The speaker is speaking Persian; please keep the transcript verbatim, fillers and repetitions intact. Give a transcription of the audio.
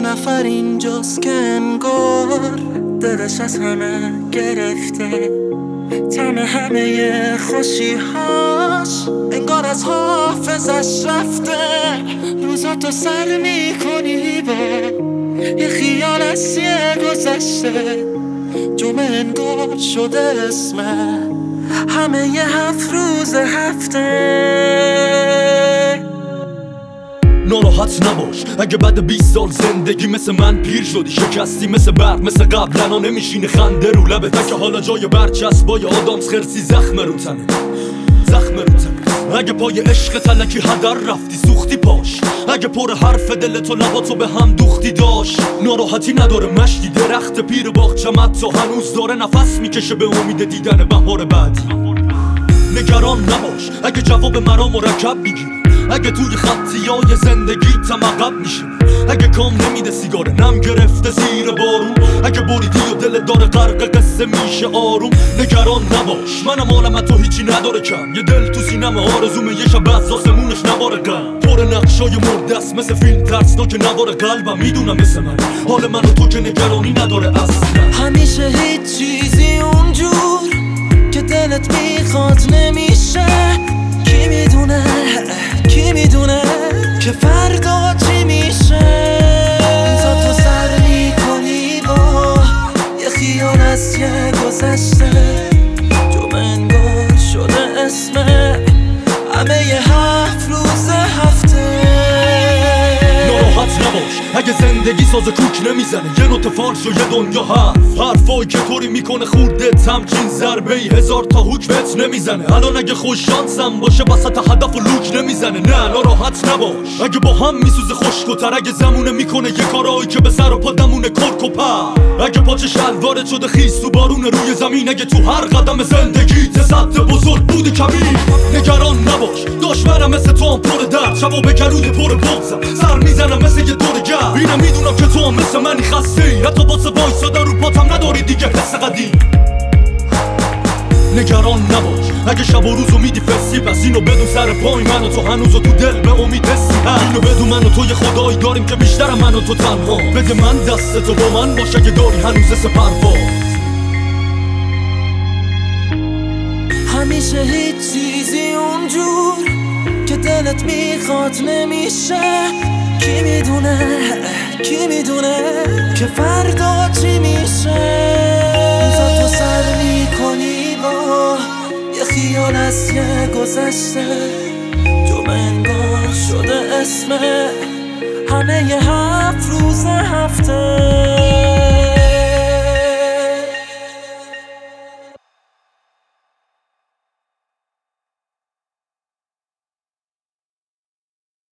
نفر اینجاست که انگار دلش از همه گرفته، تم همه خوشیهاش انگار از حافظش رفته. روزاتو سر میکنی به یه خیال از یه گذشته، جمعه انگار شده اسمه همه یه هفت روز هفته. ناراحت نباش اگه بعد بیست سال زندگی مثل من پیر شدی، شکستی مثل برق مثل قبلنا نمیشینه خنده رو لبت، که حالا جای برچسبای آدامس خرسی زخم رو تنه، زخم رو تنه. اگه پای عشق تلکی هدر رفتی سوختی پاش، اگه پر حرف دلت و لباتو به هم دوختی داشت. ناراحتی نداره مشتی، درخت پیر باغچمت تا هنوز داره نفس میکشه به امید دیدن بهار بعدی. نگران نباش اگه جواب مرا مرکب میگیری، اگه توی خطیای زندگی تم عقب میشی، اگه کام نمیده سیگار نم گرفته زیر بارون، اگه بریدی و دل داره غرق قصه میشه آروم. نگران نباش منم عالم تو هیچی نداره کم، یه دل تو سینم آرزومه یه شب از آسمونش نباره غم، پر نقشای مرده است مثل فیلم ترسناک نوار قلبم. میدونم مثل من حال من و تو که نگرانی نداره اصلا، همیشه هیچ چیزی اونجور که دلت میخواد نمیشه. کی میدونه کی میدونه که فردا چی میشه. تا تو سر میکنی با یه خیال از یه گذشته، جمعه انگار شده اسمه همه یه هفت روز هفته. ناراحت نباش اگه زندگی ساز کوک نمیزنه، یه نوت فالش و یه دنیا حرف حرفایی که طوری میکنه خورده تمکین ضربه ای هزار تا هوک بهت نمیزنه. الان اگه خوش شانسم باشه وسط هدف و لوک نمیزنه. نه ناراحت نباش اگه با هم میسوزه خشک‌تر، اگه زمونه میکنه یه کارایی که به سر و پا دمونه کرک و پر، اگه پاچه شلوارت شده خیس تو بارون روی زمین، اگه تو هر قدم زندگی تسد بزرگ بودی کبیر. نگران نباش داشورم مثل تو هم پر درد، شبا به گلوی پر بغزم سر میزنم مثل یه دور گرد. اینم میدونم که تو هم مثل منی خسته ای، حتی واسه وایسادن رو پاتم نداری دیگه حس قدیم. نگران نباش اگه شب و روزو میدی فسی، پس اینو بدون سر پای من و تو هنوز تو دل به امید حسی. اینو بدون من و تو یه خدایی داریم که بیشتر من و تو تنها. بده من دستتو با من باش اگه داری هنوز حس پرواز. همیشه هیچ چیزی اونجور که دلت میخواد نمیشه. کی میدونه کی میدونه که فردا چی میشه. تا تو سر میکنی با یه خیال از یه گذشته، جمعه انگار شده اسمه همه یه هفت روز هفته.